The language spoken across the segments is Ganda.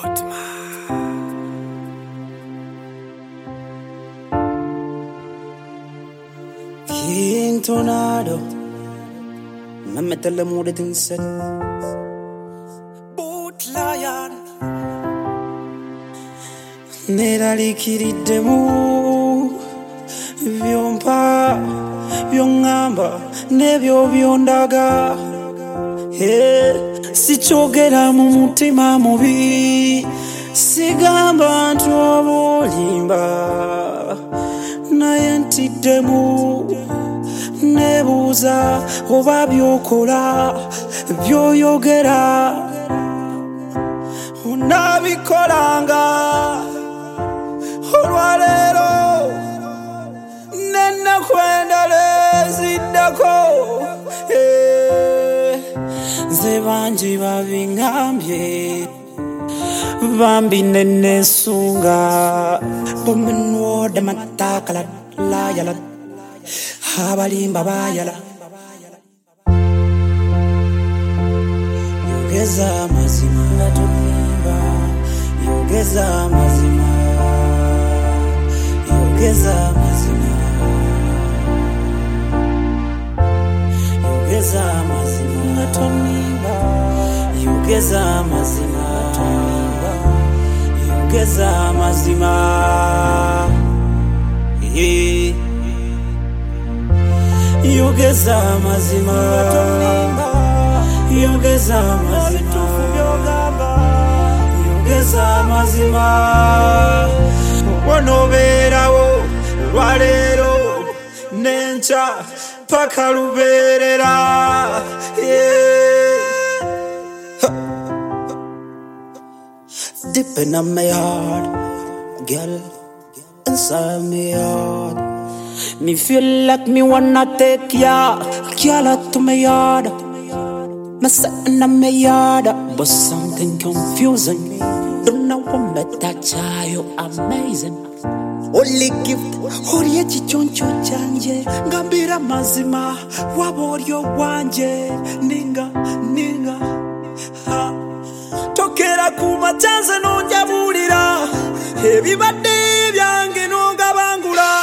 King Tornado, Mehmet Ali Muradin said, Boot Lion, Nerali Kiridemu, Vyompa, Vyongamba, Nebyo Vyondaga, Sichogera mu mutima mubi, Sigamba ntobolimba, naye ntiddemu. Nebuuza oba byokola byoyogera onabikolanga olwaleero nennakwendala eziddako nze bangi babiŋŋambye bambi nenneesunga bomenwoda matakala layala abalimba bayala yogeza mazima natumimba yogeza mazima yogeza mazima yogeza mazima natumimba yogeza mazima natumimba yogeza mazima Yogeza mazima Yogeza mazima Yogeza mazima Wanobeerawo lwaleero n'enkya paka lubeerera Deep in my heart girl inside my heart me feel like me wanna take ya, girl out to my yard. Me sitting in my yard, but something confusing me. Don't know what me touch you amazing. Only gift, only chichoncho chanje. Ngambira mazima, waborio wanje. Ninga, ninga, ha. Tokera kuma chanze nonjabulira. Everybody byange nonga bangula.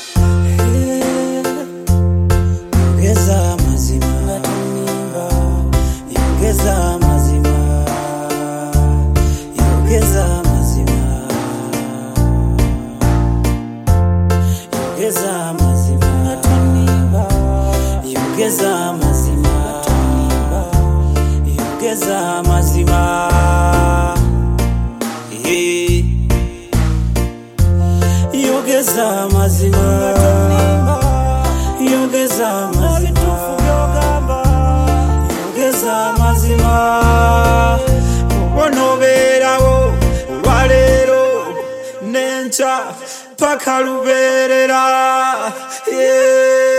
Yogeza mazima natumimba yogeza mazima yogeza mazima yogeza mazima natumimba yogeza mazima natumimba yogeza mazima yogeza mazima natumimba yogeza mazima yogeza mazima wanobeerawo olwaleero n'enkya paka lubeerera